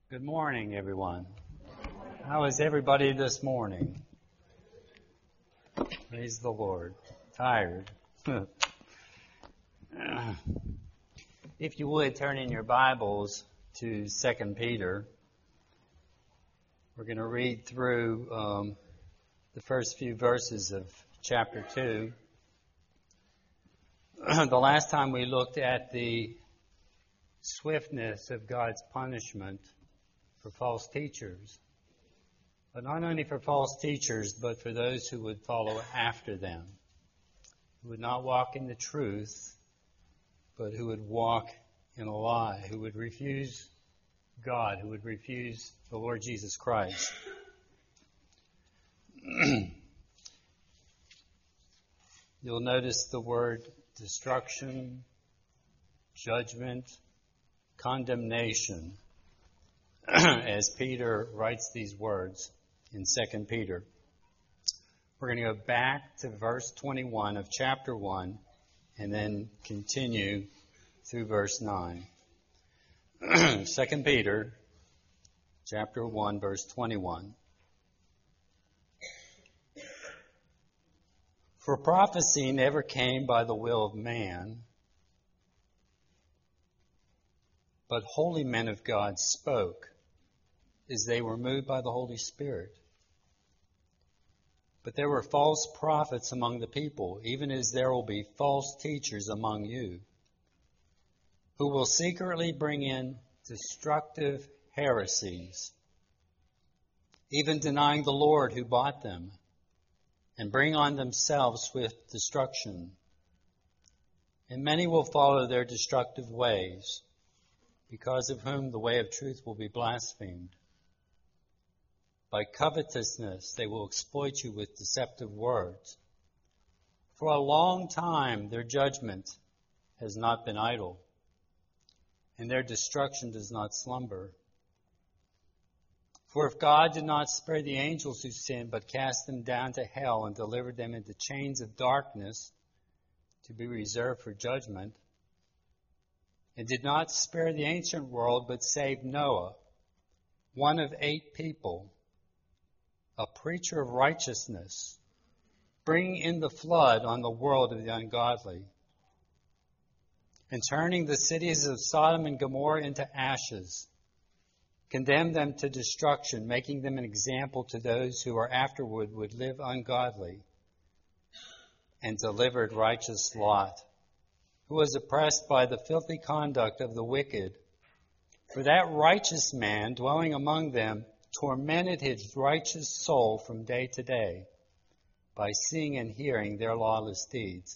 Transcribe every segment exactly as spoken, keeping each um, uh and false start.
Good morning, everyone. How is everybody this morning? Praise the Lord. Tired. If you would, turn in your Bibles to Second Peter. We're going to read through um, the first few verses of chapter two. The last time we looked at the swiftness of God's punishment for false teachers, but not only for false teachers, but for those who would follow after them, who would not walk in the truth, but who would walk in a lie, who would refuse God, who would refuse the Lord Jesus Christ. You'll notice the word destruction, judgment, condemnation, as Peter writes these words in Second Peter. We're going to go back to verse twenty-one of chapter one and then continue through verse nine. Second Peter chapter one, verse twenty-one. For prophecy never came by the will of man, but holy men of God spoke as they were moved by the Holy Spirit. But there were false prophets among the people, even as there will be false teachers among you, who will secretly bring in destructive heresies, even denying the Lord who bought them, and bring on themselves swift destruction. And many will follow their destructive ways, because of whom the way of truth will be blasphemed. By covetousness they will exploit you with deceptive words. For a long time their judgment has not been idle, and their destruction does not slumber. For if God did not spare the angels who sinned, but cast them down to hell and delivered them into chains of darkness to be reserved for judgment, and did not spare the ancient world, but saved Noah, one of eight people, a preacher of righteousness, bringing in the flood on the world of the ungodly, and turning the cities of Sodom and Gomorrah into ashes, condemned them to destruction, making them an example to those who are afterward would live ungodly, and delivered righteous Lot, who was oppressed by the filthy conduct of the wicked. For that righteous man, dwelling among them, tormented his righteous soul from day to day by seeing and hearing their lawless deeds.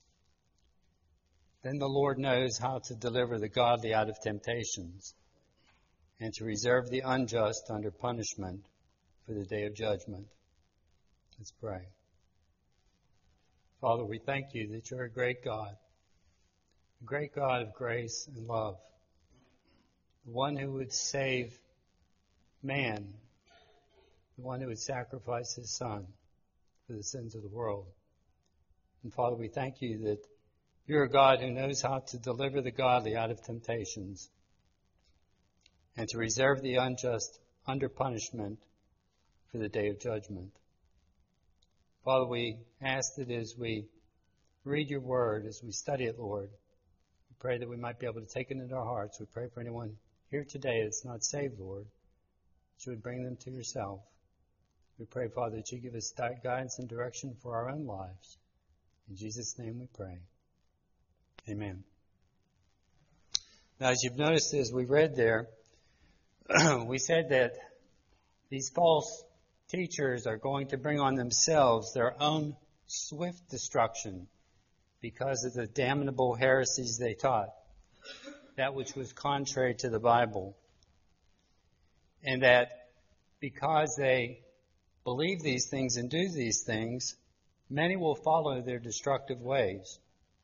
Then the Lord knows how to deliver the godly out of temptations and to reserve the unjust under punishment for the day of judgment. Let's pray. Father, we thank you that you're a great God, a great God of grace and love, the one who would save man, the one who would sacrifice his Son for the sins of the world. And Father, we thank you that you're a God who knows how to deliver the godly out of temptations and to reserve the unjust under punishment for the day of judgment. Father, we ask that as we read your word, as we study it, Lord, we pray that we might be able to take it into our hearts. We pray for anyone here today that's not saved, Lord, that you would bring them to yourself. We pray, Father, that you give us guidance and direction for our own lives. In Jesus' name we pray. Amen. Now, as you've noticed as we read there, we said that these false teachers are going to bring on themselves their own swift destruction because of the damnable heresies they taught, that which was contrary to the Bible. And that because they believe these things and do these things, many will follow their destructive ways.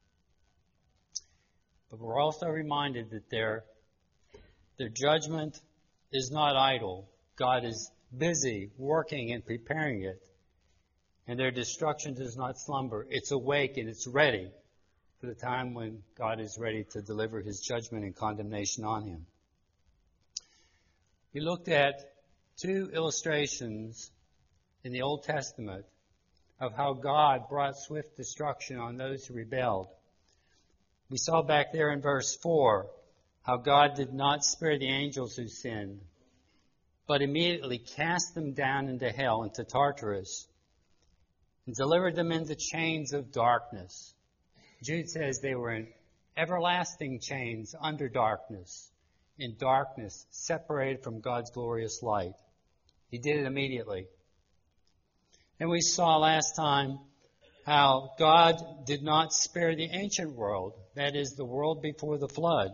But we're also reminded that their, their judgment is not idle. God is busy working and preparing it. And their destruction does not slumber. It's awake and it's ready for the time when God is ready to deliver his judgment and condemnation on him. we looked at two illustrations in the Old Testament of how God brought swift destruction on those who rebelled. We saw back there in verse four how God did not spare the angels who sinned, but immediately cast them down into hell, into Tartarus, and delivered them into chains of darkness. Jude says they were in everlasting chains under darkness, in darkness, separated from God's glorious light. He did it immediately. And we saw last time how God did not spare the ancient world, that is, the world before the flood,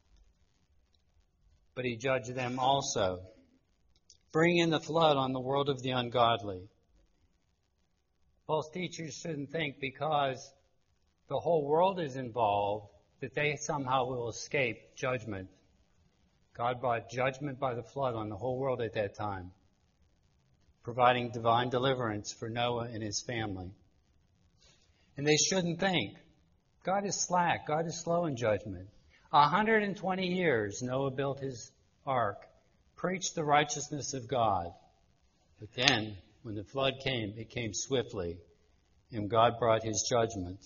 but he judged them also, bringing the flood on the world of the ungodly. False teachers shouldn't think because the whole world is involved that they somehow will escape judgment. God brought judgment by the flood on the whole world at that time, providing divine deliverance for Noah and his family. And they shouldn't think God is slack, God is slow in judgment. one hundred twenty years Noah built his ark, preached the righteousness of God. But then, when the flood came, it came swiftly, and God brought his judgment.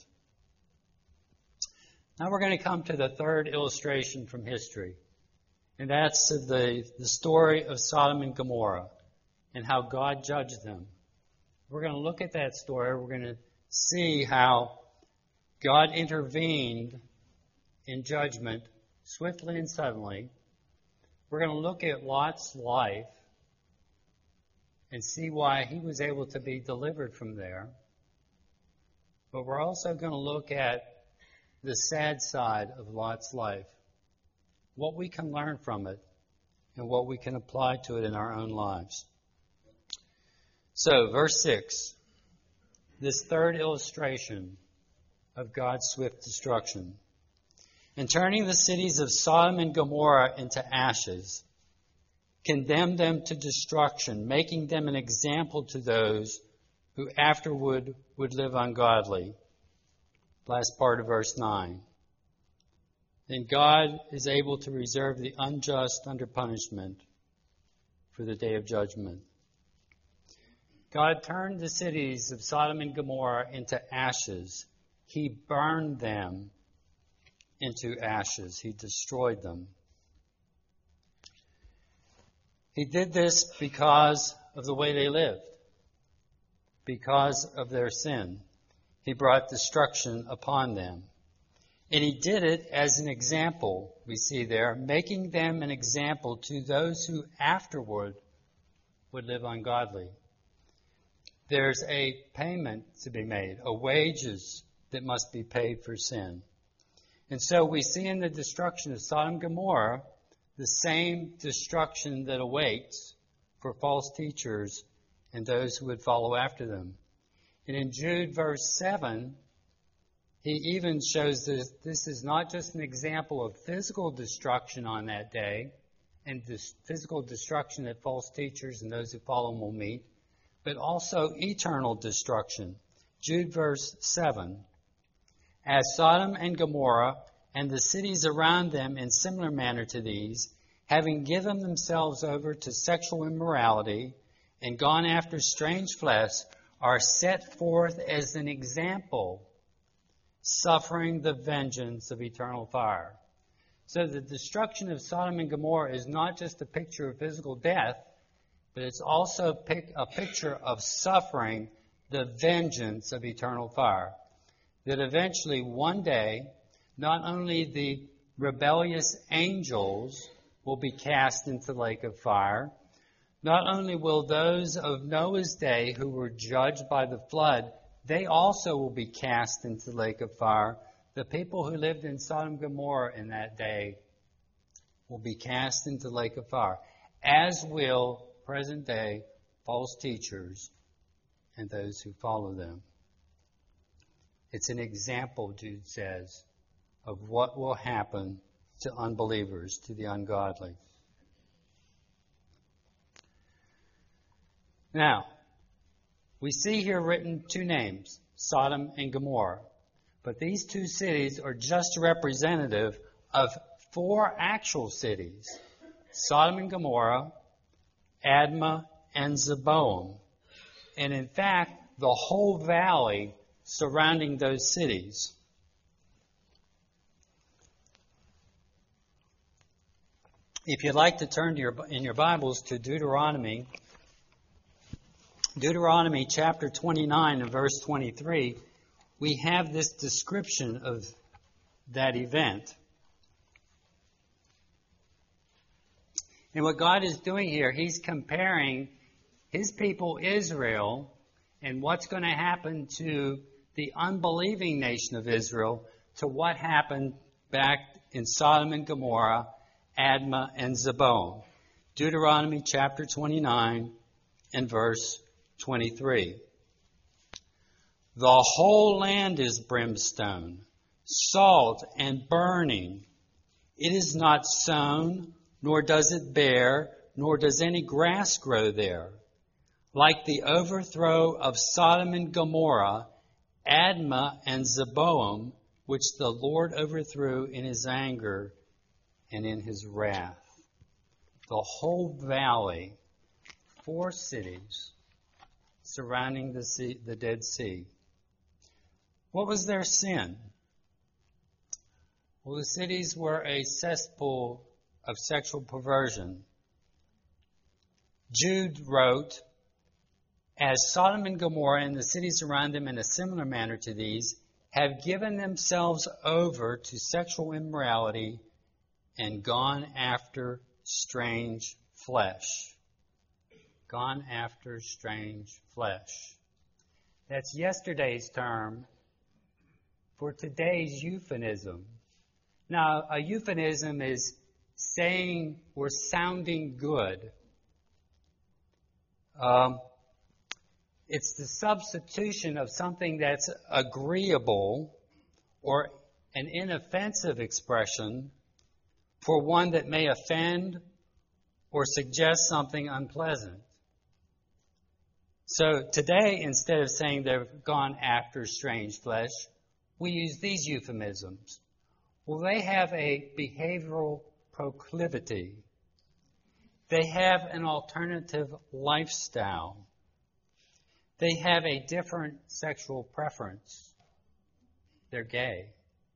Now we're going to come to the third illustration from history, and that's the, the story of Sodom and Gomorrah and how God judged them. We're going to look at that story. We're going to see how God intervened in judgment swiftly and suddenly. We're going to look at Lot's life and see why he was able to be delivered from there. But we're also going to look at the sad side of Lot's life, what we can learn from it, and what we can apply to it in our own lives. So, verse six, this third illustration of God's swift destruction. And turning the cities of Sodom and Gomorrah into ashes, condemned them to destruction, making them an example to those who afterward would live ungodly. Last part of verse nine. Then God is able to reserve the unjust under punishment for the day of judgment. God turned the cities of Sodom and Gomorrah into ashes. He burned them into ashes. He destroyed them. He did this because of the way they lived, because of their sin. He brought destruction upon them. And he did it as an example, we see there, making them an example to those who afterward would live ungodly. There's a payment to be made, a wages that must be paid for sin. And so we see in the destruction of Sodom and Gomorrah the same destruction that awaits for false teachers and those who would follow after them. And in Jude verse seven, he even shows that this is not just an example of physical destruction on that day and this physical destruction that false teachers and those who follow them will meet, but also eternal destruction. Jude verse seven. As Sodom and Gomorrah and the cities around them in similar manner to these, having given themselves over to sexual immorality and gone after strange flesh, are set forth as an example, suffering the vengeance of eternal fire. So the destruction of Sodom and Gomorrah is not just a picture of physical death, but it's also a picture of suffering the vengeance of eternal fire. That eventually, one day, not only the rebellious angels will be cast into the lake of fire, not only will those of Noah's day who were judged by the flood, they also will be cast into the lake of fire. The people who lived in Sodom and Gomorrah in that day will be cast into the lake of fire, as will present day false teachers and those who follow them. It's an example, Jude says, of what will happen to unbelievers, to the ungodly. Now, we see here written two names, Sodom and Gomorrah. But these two cities are just representative of four actual cities, Sodom and Gomorrah Admah, and Zeboim. And in fact, the whole valley surrounding those cities. If you'd like to turn to your, in your Bibles to Deuteronomy, Deuteronomy chapter twenty-nine and verse twenty-three, we have this description of that event. And what God is doing here, He's comparing His people Israel and what's going to happen to the unbelieving nation of Israel to what happened back in Sodom and Gomorrah, Admah and Zeboim. Deuteronomy chapter twenty-nine and verse twenty-three. The whole land is brimstone, salt and burning. It is not sown, nor does it bear, nor does any grass grow there. Like the overthrow of Sodom and Gomorrah, Admah and Zeboim, which the Lord overthrew in His anger and in His wrath. The whole valley, four cities surrounding the sea, the Dead Sea. What was their sin? Well, the cities were a cesspool of sexual perversion. Jude wrote, as Sodom and Gomorrah and the cities around them in a similar manner to these have given themselves over to sexual immorality and gone after strange flesh. Gone after strange flesh. That's yesterday's term for today's euphemism. Now, a euphemism is saying or sounding good. Um, it's the substitution of something that's agreeable or an inoffensive expression for one that may offend or suggest something unpleasant. So today, instead of saying they've gone after strange flesh, we use these euphemisms. Well, they have a behavioral proclivity. They have an alternative lifestyle. They have a different sexual preference. They're gay.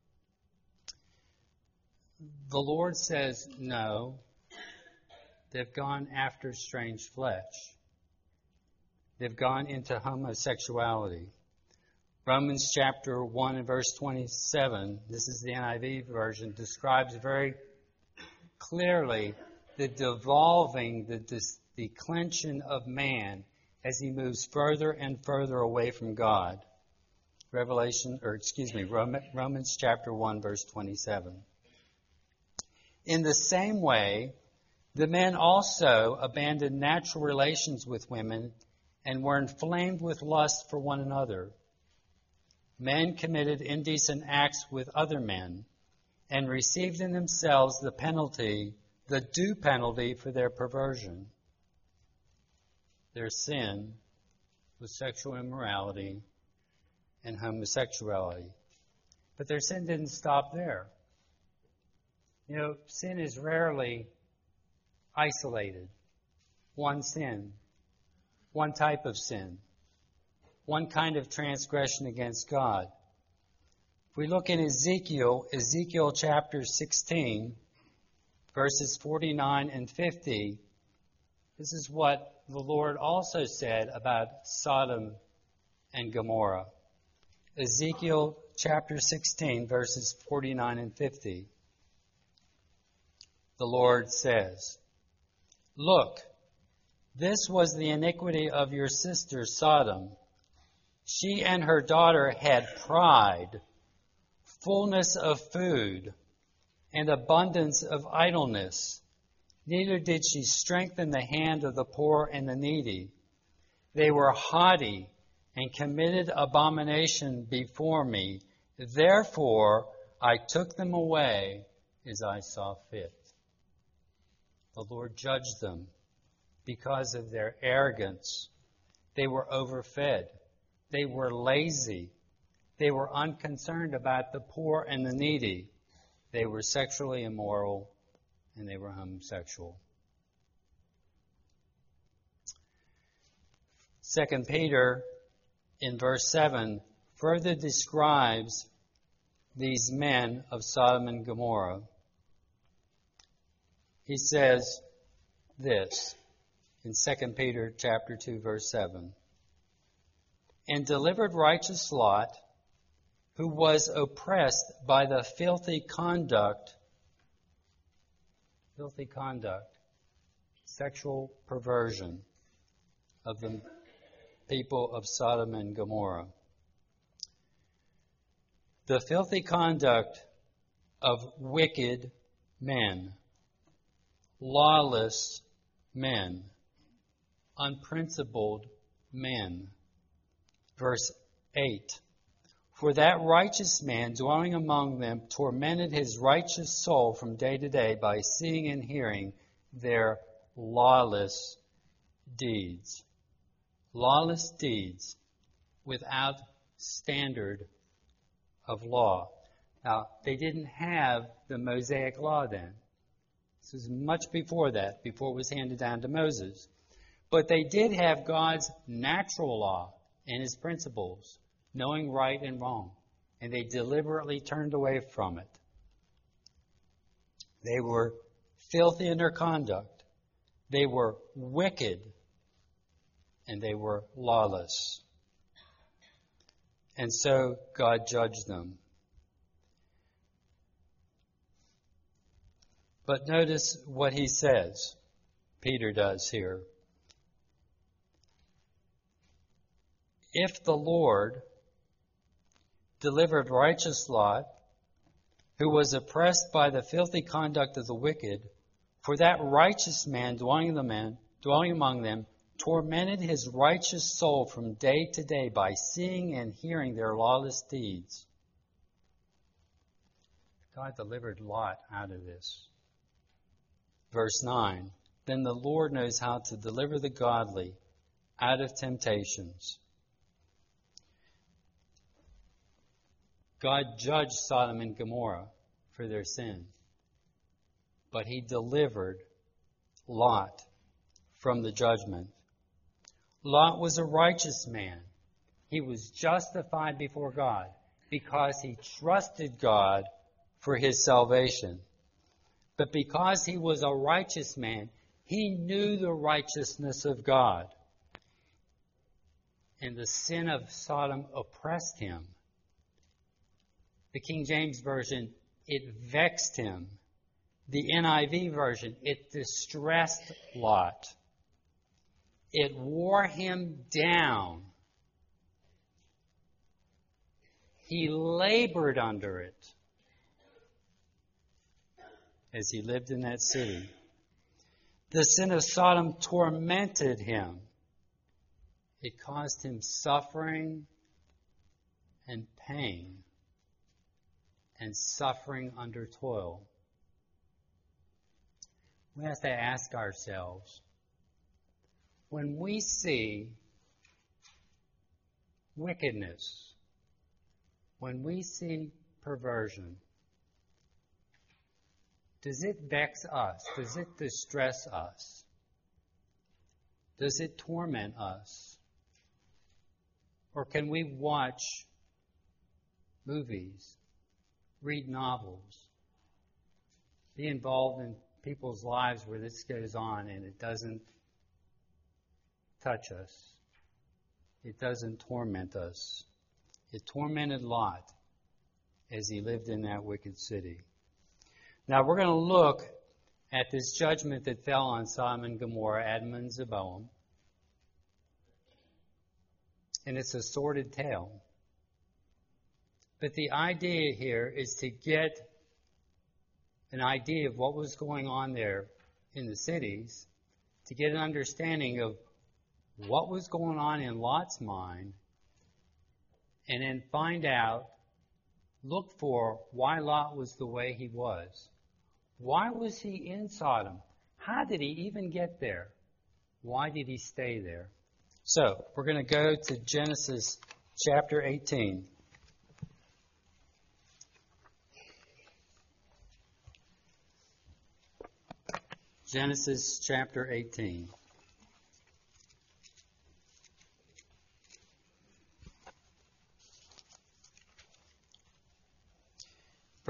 The Lord says, no, they've gone after strange flesh. They've gone into homosexuality. Romans chapter one and verse twenty-seven, this is the N I V version, describes very clearly the devolving, the dis- declension of man as he moves further and further away from God. Revelation, or excuse me, Romans chapter one, verse twenty-seven. In the same way, the men also abandoned natural relations with women and were inflamed with lust for one another. Men committed indecent acts with other men and received in themselves the penalty, the due penalty for their perversion. Their sin was sexual immorality and homosexuality. But their sin didn't stop there. You know, sin is rarely isolated. One sin, one type of sin, one kind of transgression against God. If we look in Ezekiel, Ezekiel chapter sixteen, verses forty-nine and fifty, this is what the Lord also said about Sodom and Gomorrah. Ezekiel chapter sixteen, verses forty-nine and fifty. The Lord says, "Look, this was the iniquity of your sister Sodom. She and her daughter had pride, fullness of food, and abundance of idleness. Neither did she strengthen the hand of the poor and the needy. They were haughty and committed abomination before me. Therefore, I took them away as I saw fit." The Lord judged them because of their arrogance. They were overfed. They were lazy. They were unconcerned about the poor and the needy. They were sexually immoral, and they were homosexual. Second Peter, in verse seven, further describes these men of Sodom and Gomorrah. He says this in Second Peter chapter two, verse seven. And delivered righteous Lot, who was oppressed by the filthy conduct, filthy conduct, sexual perversion of the people of Sodom and Gomorrah. The filthy conduct of wicked men, lawless men, unprincipled men. Verse eight. For that righteous man dwelling among them tormented his righteous soul from day to day by seeing and hearing their lawless deeds. Lawless deeds without standard of law. Now, they didn't have the Mosaic law then. This was much before that, before it was handed down to Moses. But they did have God's natural law and his principles, knowing right and wrong. And they deliberately turned away from it. They were filthy in their conduct. They were wicked. And they were lawless. And so God judged them. But notice what he says, Peter does here. If the Lord delivered righteous Lot, who was oppressed by the filthy conduct of the wicked, for that righteous man dwelling, the man, dwelling among them, tormented his righteous soul from day to day by seeing and hearing their lawless deeds. God delivered Lot out of this. Verse nine, then the Lord knows how to deliver the godly out of temptations. God judged Sodom and Gomorrah for their sin, but he delivered Lot from the judgment. Lot was a righteous man. He was justified before God because he trusted God for his salvation. But because he was a righteous man, he knew the righteousness of God. And the sin of Sodom oppressed him. The King James Version, it vexed him. The N I V version, it distressed Lot. It wore him down. He labored under it as he lived in that city. The sin of Sodom tormented him. It caused him suffering and pain and suffering under toil. We have to ask ourselves, when we see wickedness, when we see perversion, does it vex us? Does it distress us? Does it torment us? Or can we watch movies, read novels, be involved in people's lives where this goes on and it doesn't touch us? It doesn't torment us. It tormented Lot as he lived in that wicked city. Now we're going to look at this judgment that fell on Sodom and Gomorrah, Admah and Zeboam. And it's a sordid tale. But the idea here is to get an idea of what was going on there in the cities, to get an understanding of what was going on in Lot's mind, and then find out, look for why Lot was the way he was. Why was he in Sodom? How did he even get there? Why did he stay there? So, we're going to go to Genesis chapter eighteen. Genesis chapter eighteen.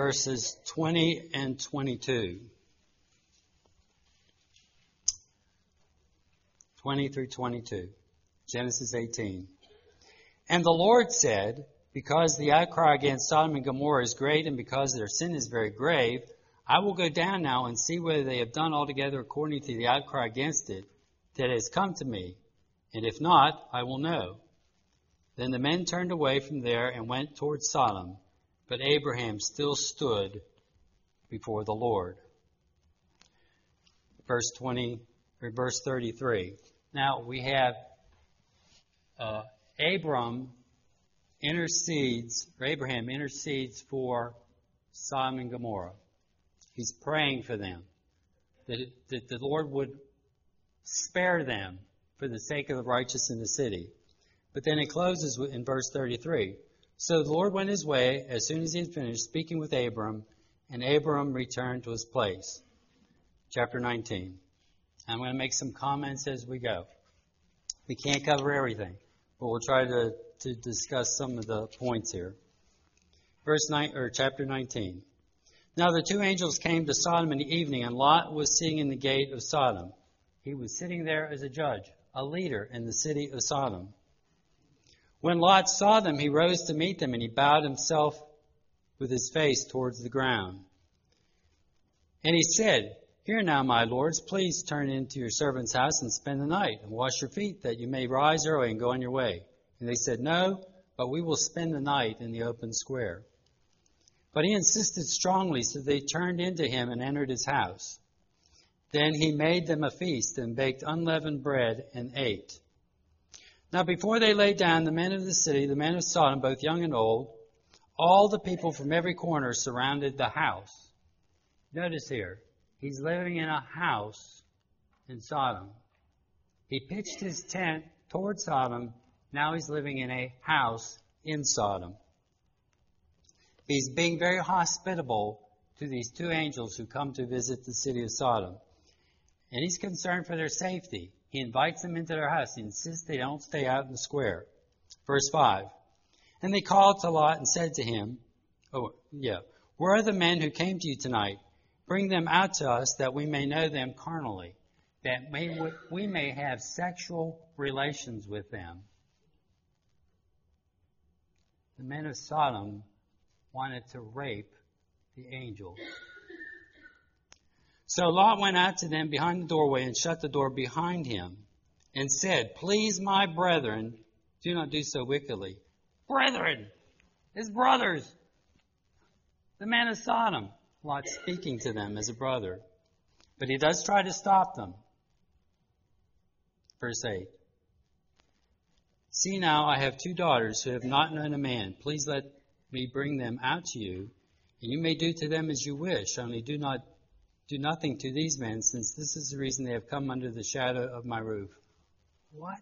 verses twenty and twenty-two. twenty through twenty-two. Genesis eighteen. And the Lord said, because the outcry against Sodom and Gomorrah is great, and because their sin is very grave, I will go down now and see whether they have done altogether according to the outcry against it that has come to me. And if not, I will know. Then the men turned away from there and went toward Sodom, but Abraham still stood before the Lord. Verse twenty, or verse thirty-three. Now we have uh, Abram intercedes, or Abraham intercedes for Sodom and Gomorrah. He's praying for them, that, it, that the Lord would spare them for the sake of the righteous in the city. But then it closes in verse thirty-three. So the Lord went his way as soon as he had finished speaking with Abram, and Abram returned to his place. Chapter nineteen. I'm going to make some comments as we go. We can't cover everything, but we'll try to, to discuss some of the points here. Verse nine, or chapter nineteen. Now the two angels came to Sodom in the evening, and Lot was sitting in the gate of Sodom. He was sitting there as a judge, a leader in the city of Sodom. When Lot saw them, he rose to meet them, and he bowed himself with his face towards the ground. And he said, Here now, my lords, please turn into your servant's house and spend the night, and wash your feet, that you may rise early and go on your way. And they said, No, but we will spend the night in the open square. But he insisted strongly, so they turned into him and entered his house. Then he made them a feast and baked unleavened bread and ate. Now before they lay down, the men of the city, the men of Sodom, both young and old, all the people from every corner surrounded the house. Notice here, he's living in a house in Sodom. He pitched his tent toward Sodom. Now he's living in a house in Sodom. He's being very hospitable to these two angels who come to visit the city of Sodom. And he's concerned for their safety. He invites them into their house. He insists they don't stay out in the square. Verse five. And they called to Lot and said to him, oh, yeah, where are the men who came to you tonight? Bring them out to us that we may know them carnally, that may, we may have sexual relations with them. The men of Sodom wanted to rape the angels. So Lot went out to them behind the doorway and shut the door behind him and said, Please, my brethren, do not do so wickedly. Brethren, his brothers, the men of Sodom. Lot speaking to them as a brother. But he does try to stop them. Verse eight. See now, I have two daughters who have not known a man. Please let me bring them out to you, and you may do to them as you wish, only do not do nothing to these men, since this is the reason they have come under the shadow of my roof. What?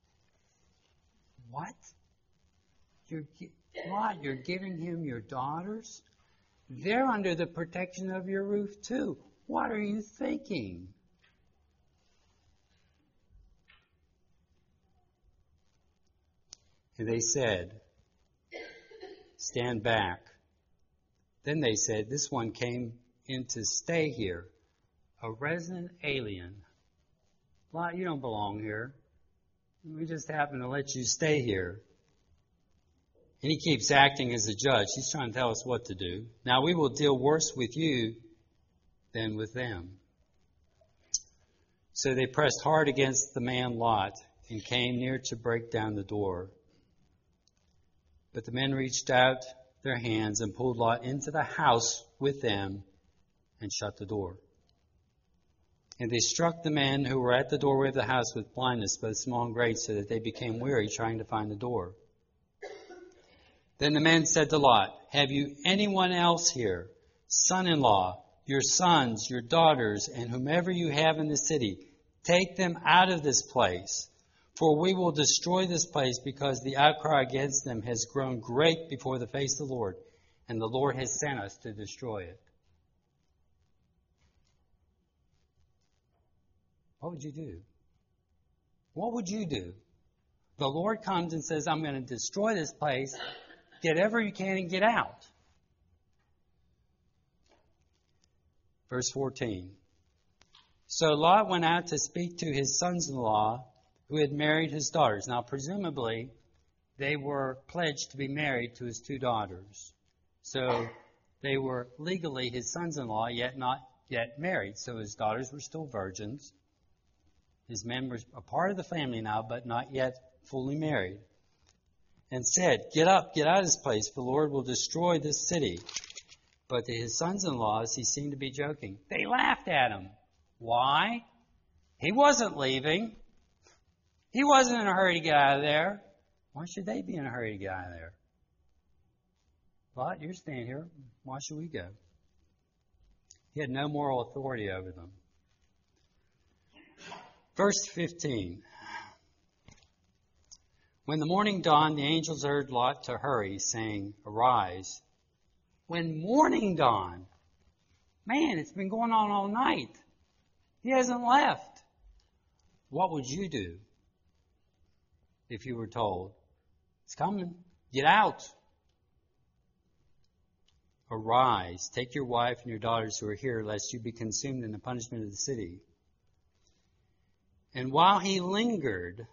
What? You're, what? You're giving him your daughters? They're under the protection of your roof too. What are you thinking? And they said, Stand back. Then they said, This one came in to stay here, a resident alien. Lot, you don't belong here. We just happen to let you stay here. And he keeps acting as a judge. He's trying to tell us what to do. Now we will deal worse with you than with them. So they pressed hard against the man Lot and came near to break down the door. But the men reached out their hands and pulled Lot into the house with them and shut the door. And they struck the men who were at the doorway of the house with blindness, both small and great, so that they became weary trying to find the door. Then the men said to Lot, Have you anyone else here, son-in-law, your sons, your daughters, and whomever you have in the city? Take them out of this place, for we will destroy this place, because the outcry against them has grown great before the face of the Lord, and the Lord has sent us to destroy it. What would you do? What would you do? The Lord comes and says, I'm going to destroy this place. Get whatever you can and get out. Verse fourteen. So Lot went out to speak to his sons-in-law who had married his daughters. Now, presumably, they were pledged to be married to his two daughters. So they were legally his sons-in-law, yet not yet married. So his daughters were still virgins. His men were a part of the family now, but not yet fully married. And said, "Get up, get out of this place, for the Lord will destroy this city." But to his sons-in-laws, he seemed to be joking. They laughed at him. Why? He wasn't leaving. He wasn't in a hurry to get out of there. Why should they be in a hurry to get out of there? Lot, you're staying here. Why should we go? He had no moral authority over them. Verse fifteen. When the morning dawned, the angels urged Lot to hurry, saying, "Arise." When morning dawned, man, it's been going on all night. He hasn't left. What would you do if you were told, "It's coming, get out"? Arise, take your wife and your daughters who are here, lest you be consumed in the punishment of the city. And while he lingered,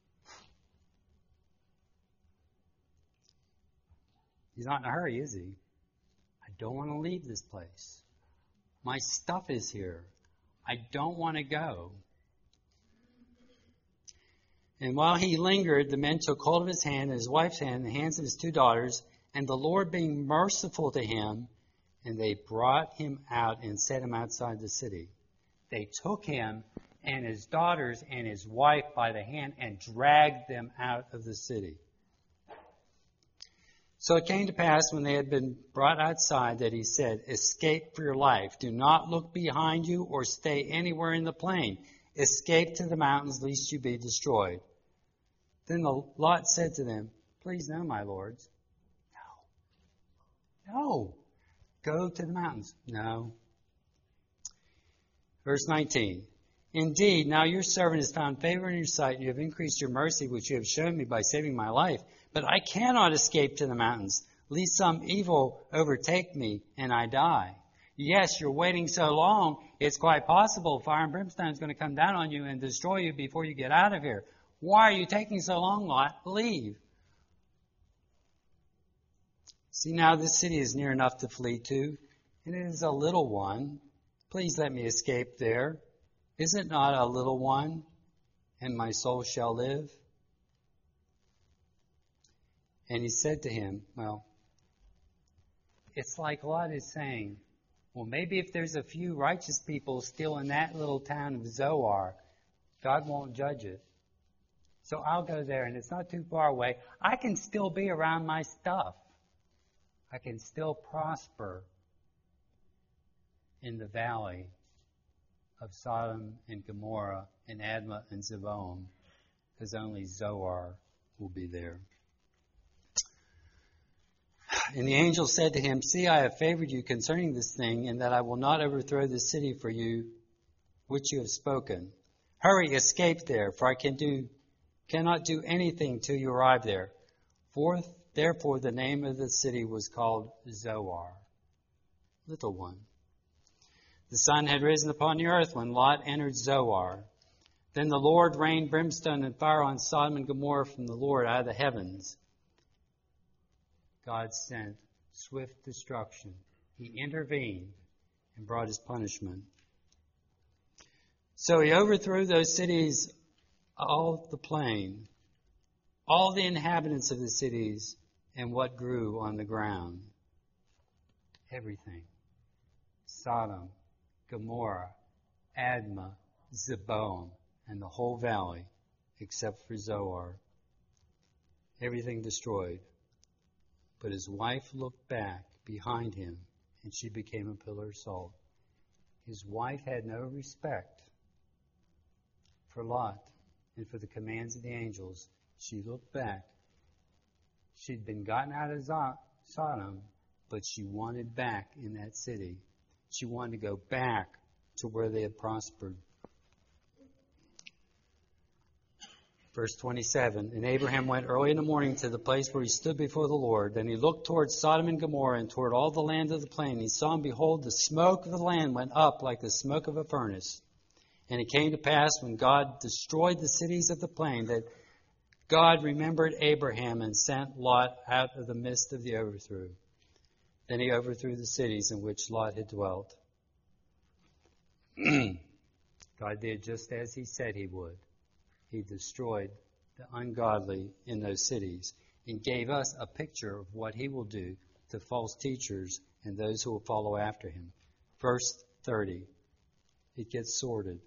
he's not in a hurry, is he? I don't want to leave this place. My stuff is here. I don't want to go. And while he lingered, the men took hold of his hand and his wife's hand and the hands of his two daughters, and the Lord being merciful to him, and they brought him out and set him outside the city. They took him and his daughters and his wife by the hand and dragged them out of the city. So it came to pass when they had been brought outside that he said, "Escape for your life. Do not look behind you or stay anywhere in the plain. Escape to the mountains, lest you be destroyed." Then the Lot said to them, "Please no, my lords." No. No. Go to the mountains. No. Verse nineteen. Indeed, now your servant has found favor in your sight, and you have increased your mercy, which you have shown me by saving my life. But I cannot escape to the mountains, lest some evil overtake me and I die. Yes, you're waiting so long, it's quite possible fire and brimstone is going to come down on you and destroy you before you get out of here. Why are you taking so long, Lot? Leave. See, now this city is near enough to flee to, and it is a little one. Please let me escape there. Is it not a little one, and my soul shall live? And he said to him, well, it's like Lot is saying, well, maybe if there's a few righteous people still in that little town of Zoar, God won't judge it. So I'll go there, and it's not too far away. I can still be around my stuff. I can still prosper in the valley of Sodom and Gomorrah and Admah and Zeboim, because only Zoar will be there. And the angel said to him, "See, I have favored you concerning this thing, and that I will not overthrow the city for you, which you have spoken. Hurry, escape there, for I can do, cannot do anything till you arrive there." For, therefore, the name of the city was called Zoar, little one. The sun had risen upon the earth when Lot entered Zoar. Then the Lord rained brimstone and fire on Sodom and Gomorrah from the Lord out of the heavens. God sent swift destruction. He intervened and brought his punishment. So he overthrew those cities, all the plain, all the inhabitants of the cities, and what grew on the ground. Everything. Sodom, Gomorrah, Admah, Zeboim, and the whole valley, except for Zoar. Everything destroyed. But his wife looked back behind him, and she became a pillar of salt. His wife had no respect for Lot and for the commands of the angels. She looked back. She'd been gotten out of Sodom, but she wanted back in that city. She wanted to go back to where they had prospered. Verse twenty-seven, and Abraham went early in the morning to the place where he stood before the Lord. Then he looked toward Sodom and Gomorrah and toward all the land of the plain. He saw, and behold, the smoke of the land went up like the smoke of a furnace. And it came to pass, when God destroyed the cities of the plain, that God remembered Abraham and sent Lot out of the midst of the overthrow. Then he overthrew the cities in which Lot had dwelt. God did just as he said he would. He destroyed the ungodly in those cities and gave us a picture of what he will do to false teachers and those who will follow after him. Verse thirty, it gets sorted.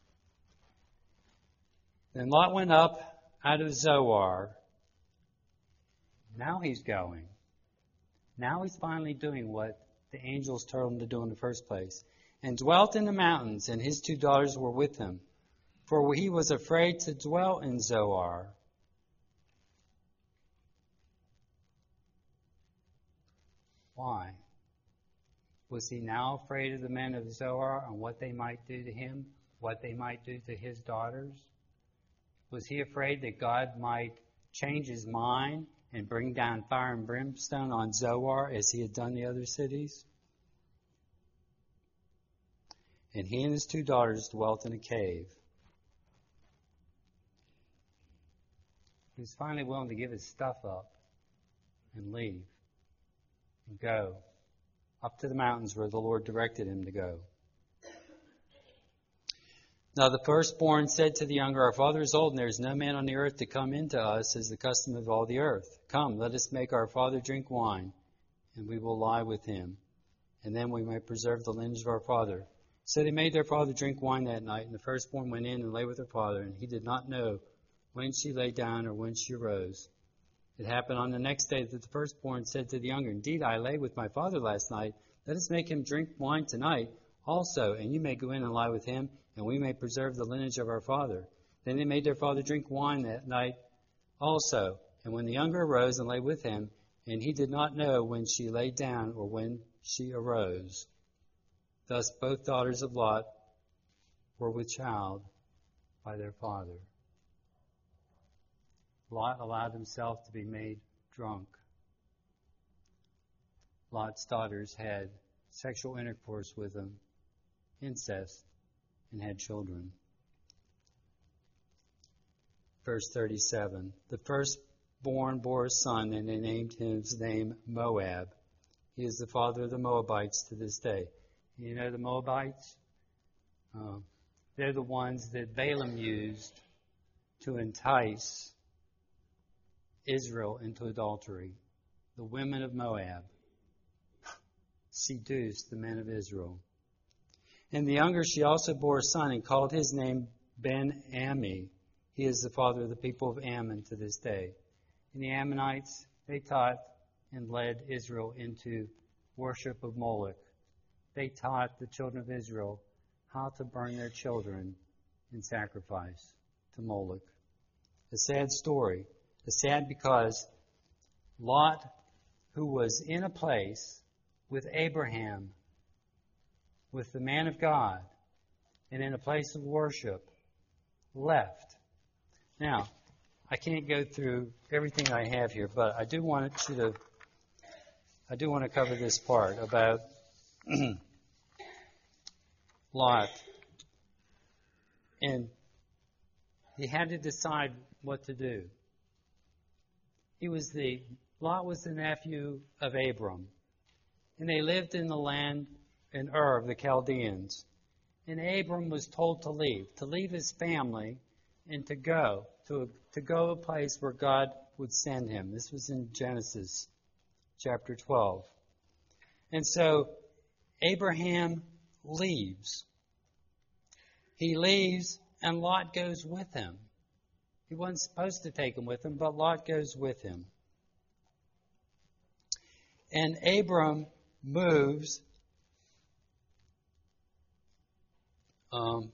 Then Lot went up out of Zoar. Now he's going. Now he's finally doing what the angels told him to do in the first place. And dwelt in the mountains, and his two daughters were with him. For he was afraid to dwell in Zoar. Why? Was he now afraid of the men of Zoar and what they might do to him, what they might do to his daughters? Was he afraid that God might change his mind and bring down fire and brimstone on Zoar as he had done the other cities? And he and his two daughters dwelt in a cave. He was finally willing to give his stuff up and leave and go up to the mountains where the Lord directed him to go. Now the firstborn said to the younger, Our father is old, and there is no man on the earth to come into us as the custom of all the earth. Come, let us make our father drink wine, and we will lie with him, and then we may preserve the lineage of our father. So they made their father drink wine that night, and the firstborn went in and lay with her father, and he did not know when she lay down or when she arose. It happened on the next day that the firstborn said to the younger, Indeed, I lay with my father last night. Let us make him drink wine tonight also, and you may go in and lie with him, and we may preserve the lineage of our father. Then they made their father drink wine that night also. And when the younger arose and lay with him, and he did not know when she lay down or when she arose. Thus both daughters of Lot were with child by their father. Lot allowed himself to be made drunk. Lot's daughters had sexual intercourse with him, incest, and had children. Verse thirty-seven. The firstborn bore a son, and they named his name Moab. He is the father of the Moabites to this day. You know the Moabites? Uh, they're the ones that Balaam used to entice Israel into adultery. The women of Moab seduced the men of Israel. And the younger, she also bore a son and called his name Ben-Ammi. He is the father of the people of Ammon to this day. And the Ammonites, they taught and led Israel into worship of Moloch. They taught the children of Israel how to burn their children in sacrifice to Moloch. A sad story. A sad because Lot, who was in a place with Abraham, with the man of God, and in a place of worship, left. Now, I can't go through everything I have here, but I do want you to, I do want to cover this part about Lot. And he had to decide what to do. He was the, Lot was the nephew of Abram. And they lived in the land in Ur of the Chaldeans. And Abram was told to leave, to leave his family and to go, to, to go a place where God would send him. This was in Genesis chapter twelve. And so Abraham leaves. He leaves and Lot goes with him. He wasn't supposed to take him with him, but Lot goes with him. And Abram moves um,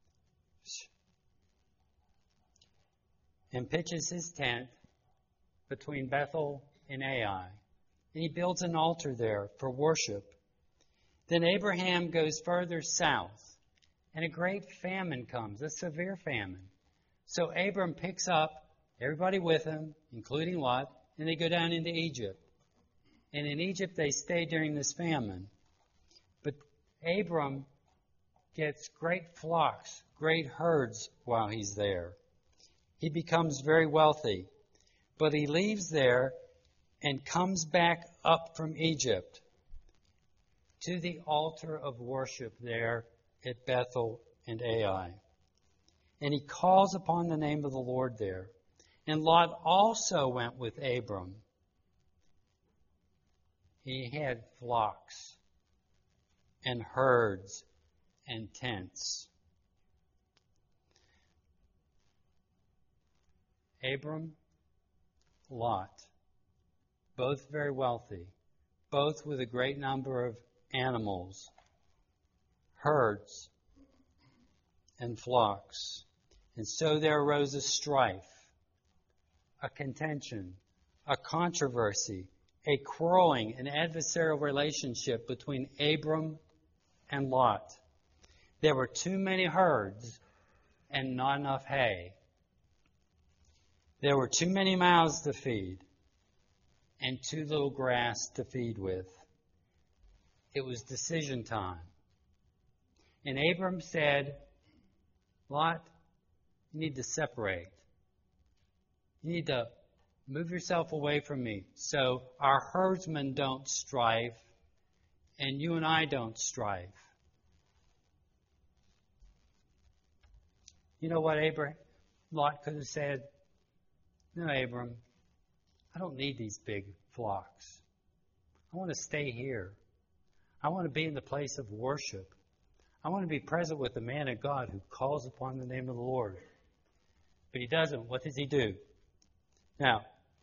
and pitches his tent between Bethel and Ai. And he builds an altar there for worship. Then Abraham goes further south, and a great famine comes, a severe famine. So Abram picks up everybody with him, including Lot, and they go down into Egypt. And in Egypt they stay during this famine. But Abram gets great flocks, great herds while he's there. He becomes very wealthy. But he leaves there and comes back up from Egypt to the altar of worship there at Bethel and Ai. And he calls upon the name of the Lord there. And Lot also went with Abram. He had flocks and herds and tents. Abram, Lot, both very wealthy, both with a great number of animals, herds, and flocks. And so there arose a strife, a contention, a controversy, a quarreling, an adversarial relationship between Abram and Lot. There were too many herds and not enough hay. There were too many mouths to feed and too little grass to feed with. It was decision time. And Abram said, Lot, you need to separate. You need to move yourself away from me so our herdsmen don't strive and you and I don't strive. You know what Abraham, Lot could have said? No, Abram, I don't need these big flocks. I want to stay here. I want to be in the place of worship. I want to be present with the man of God who calls upon the name of the Lord. But he doesn't. What does he do? Now,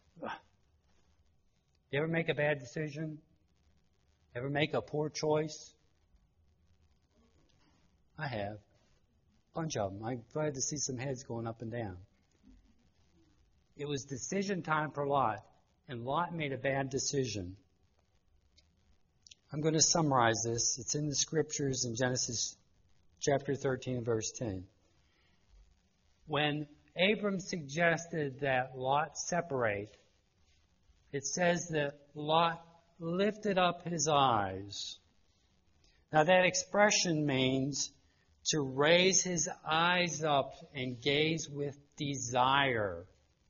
you ever make a bad decision? Ever make a poor choice? I have. A bunch of them. I'm glad to see some heads going up and down. It was decision time for Lot, and Lot made a bad decision. I'm going to summarize this. It's in the scriptures in Genesis chapter thirteen, verse ten. When Abram suggested that Lot separate, it says that Lot lifted up his eyes. Now that expression means to raise his eyes up and gaze with desire.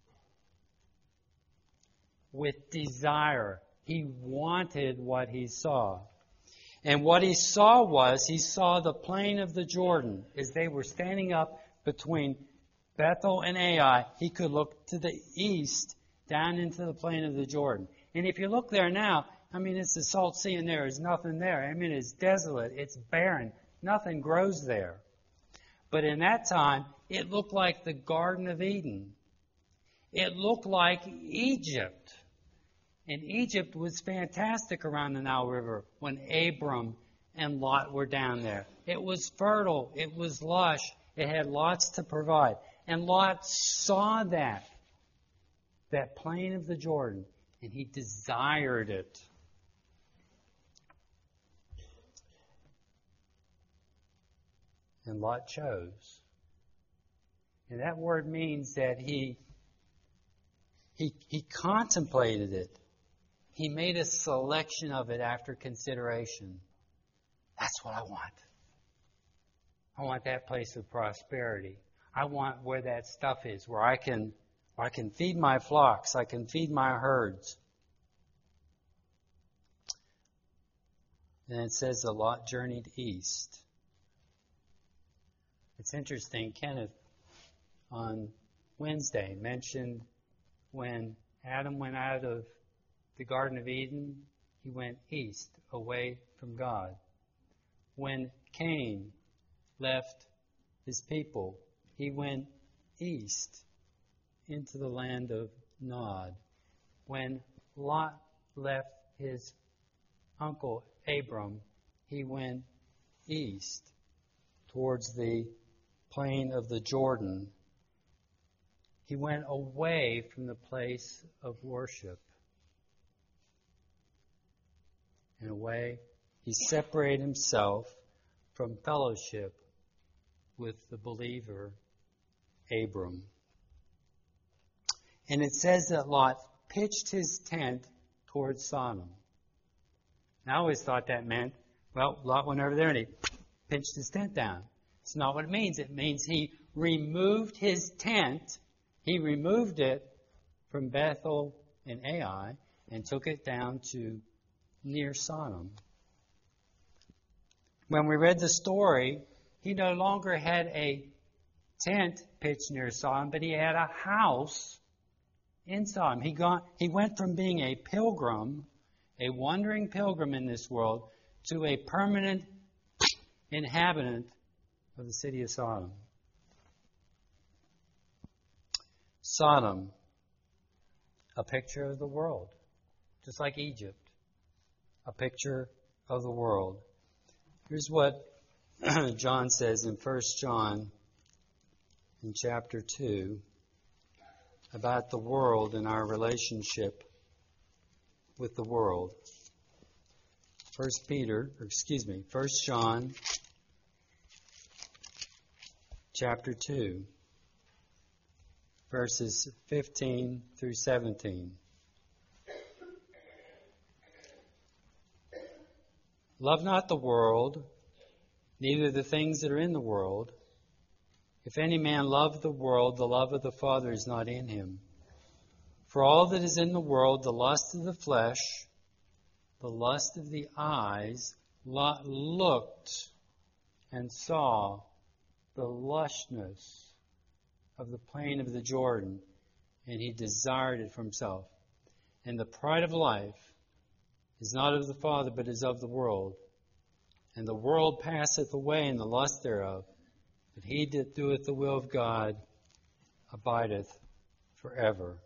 With desire. He wanted what he saw. And what he saw was, he saw the plain of the Jordan. As they were standing up between Bethel and Ai, he could look to the east down into the plain of the Jordan. And if you look there now, I mean, it's the salt sea and there is nothing there. I mean, it's desolate. It's barren. Nothing grows there. But in that time, it looked like the Garden of Eden. It looked like Egypt. And Egypt was fantastic around the Nile River when Abram and Lot were down there. It was fertile. It was lush. It had lots to provide. And Lot saw that, that plain of the Jordan, and he desired it. And Lot chose. And that word means that he, he, he contemplated it. He made a selection of it after consideration. That's what I want. I want that place of prosperity. I want where that stuff is, where I can, where I can feed my flocks, I can feed my herds. And it says the Lot journeyed east. It's interesting, Kenneth on Wednesday mentioned when Adam went out of the Garden of Eden, he went east, away from God. When Cain left his people, he went east into the land of Nod. When Lot left his uncle Abram, he went east towards the plain of the Jordan. He went away from the place of worship. In a way, he separated himself from fellowship with the believer Abram. And it says that Lot pitched his tent towards Sodom. And I always thought that meant, well, Lot went over there and he pitched his tent down. It's not what it means. It means he removed his tent, he removed it from Bethel and Ai and took it down to near Sodom. When we read the story, he no longer had a tent pitched near Sodom, but he had a house in Sodom. He got, he went from being a pilgrim, a wandering pilgrim in this world, to a permanent inhabitant of the city of Sodom. Sodom, a picture of the world, just like Egypt, a picture of the world. Here's what John says in First John in chapter two about the world and our relationship with the world. First Peter, or excuse me, First John chapter two, verses fifteen through seventeen. Love not the world, neither the things that are in the world. If any man love the world, the love of the Father is not in him. For all that is in the world, the lust of the flesh, the lust of the eyes, Lot looked and saw the lushness of the plain of the Jordan, and he desired it for himself. And the pride of life is not of the Father, but is of the world. And the world passeth away, and the lust thereof. But he that doeth the will of God abideth forever.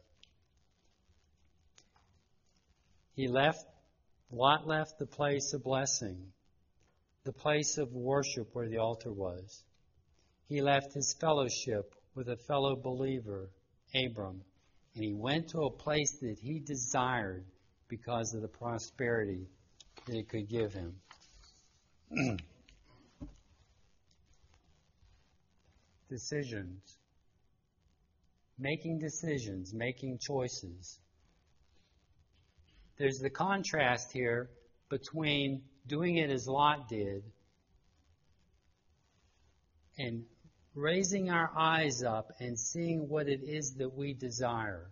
He left, Lot left the place of blessing, the place of worship where the altar was. He left his fellowship with a fellow believer, Abram, and he went to a place that he desired because of the prosperity that it could give him. Decisions. Making decisions, making choices. There's the contrast here between doing it as Lot did and raising our eyes up and seeing what it is that we desire.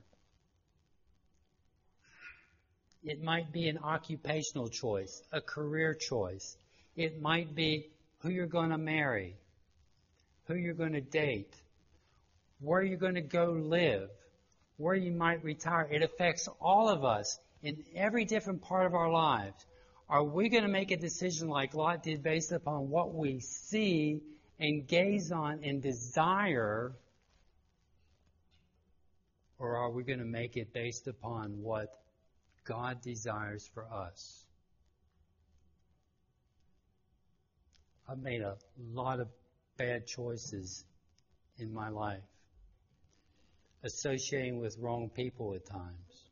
It might be an occupational choice, a career choice. It might be who you're going to marry, who you're going to date, where you're going to go live, where you might retire. It affects all of us in every different part of our lives. Are we going to make a decision like Lot did based upon what we see and gaze on and desire? Or are we going to make it based upon what God desires for us? I've made a lot of bad choices in my life, associating with wrong people at times,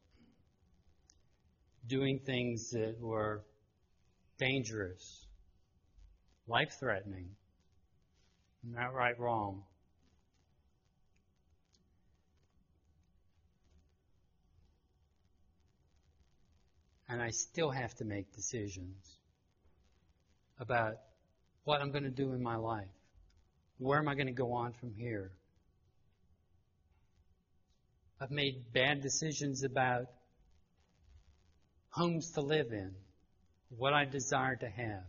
doing things that were dangerous, life-threatening, not right, wrong. And I still have to make decisions about what I'm going to do in my life. Where am I going to go on from here? I've made bad decisions about homes to live in, what I desire to have.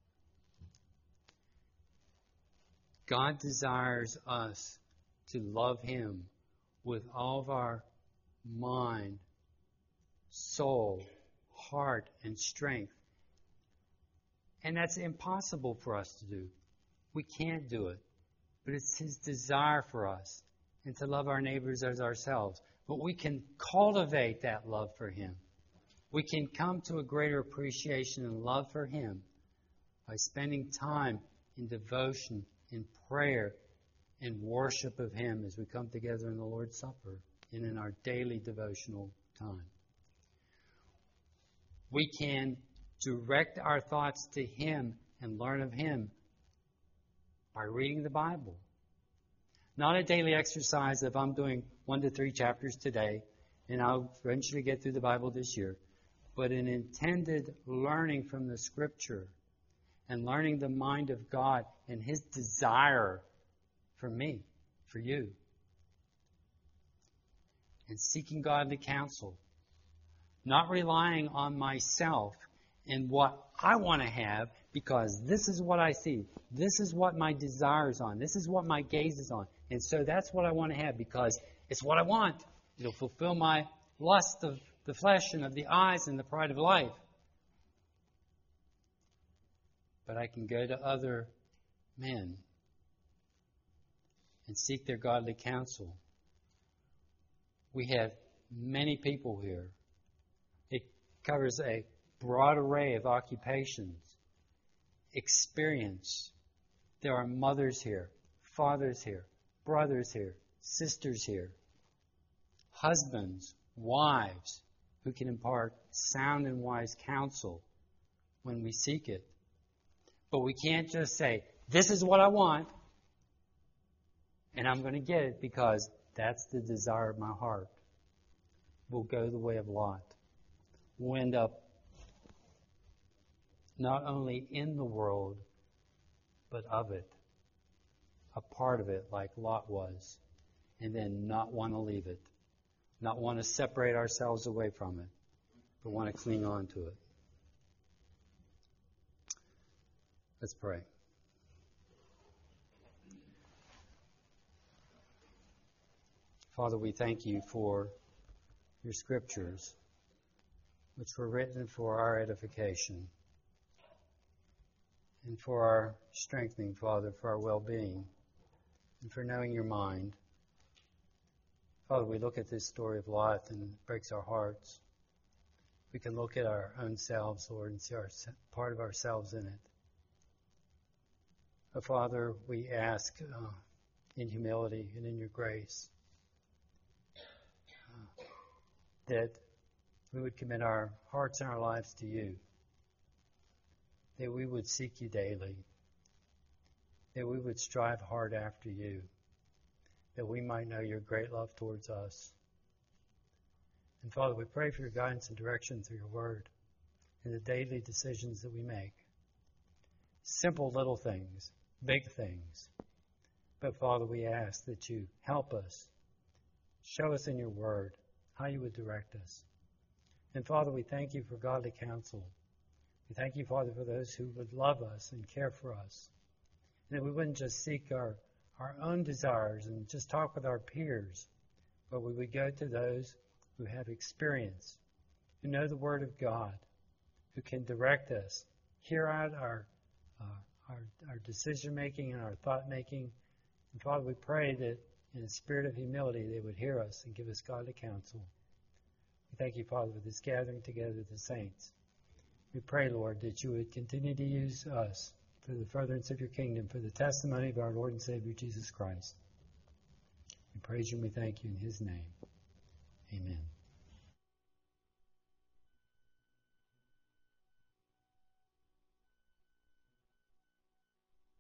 God desires us to love Him with all of our mind, soul, heart, and strength. And that's impossible for us to do. We can't do it. But it's His desire for us, and to love our neighbors as ourselves. But we can cultivate that love for Him. We can come to a greater appreciation and love for Him by spending time in devotion, in prayer, in worship of Him as we come together in the Lord's Supper and in our daily devotional time. We can direct our thoughts to Him and learn of Him by reading the Bible, Not a daily exercise of I'm doing one to three chapters today, and I'll eventually get through the Bible this year, but an intended learning from the Scripture and learning the mind of God and His desire for me, for you. And seeking godly counsel. Not relying on myself and what I want to have because this is what I see. This is what my desire is on. This is what my gaze is on. And so that's what I want to have because it's what I want. It'll fulfill my lust of the flesh and of the eyes and the pride of life. But I can go to other men and seek their godly counsel. We have many people here. It covers a broad array of occupations, experience. There are mothers here, fathers here, brothers here, sisters here, husbands, wives, who can impart sound and wise counsel when we seek it. But we can't just say, this is what I want, and I'm going to get it because that's the desire of my heart. We'll go the way of Lot. We'll end up not only in the world, but of it. A part of it, like Lot was. And then not want to leave it. Not want to separate ourselves away from it, but want to cling on to it. Let's pray. Father, we thank you for your scriptures, which were written for our edification and for our strengthening, Father, for our well-being and for knowing your mind. Father, we look at this story of Lot and it breaks our hearts. We can look at our own selves, Lord, and see our part of ourselves in it. But Father, we ask uh, in humility and in your grace uh, that we would commit our hearts and our lives to you, that we would seek you daily, that we would strive hard after you, that we might know your great love towards us. And Father, we pray for your guidance and direction through your word and the daily decisions that we make. Simple little things, big things. But Father, we ask that you help us, show us in your word how you would direct us. And Father, we thank you for godly counsel. We thank you, Father, for those who would love us and care for us. And that we wouldn't just seek our, our own desires and just talk with our peers, but we would go to those who have experience, who know the Word of God, who can direct us, hear out our, uh, our, our decision-making and our thought-making. And Father, we pray that in a spirit of humility they would hear us and give us godly counsel. We thank you, Father, for this gathering together of the saints. We pray, Lord, that you would continue to use us for the furtherance of your kingdom, for the testimony of our Lord and Savior, Jesus Christ. We praise you and we thank you in his name. Amen.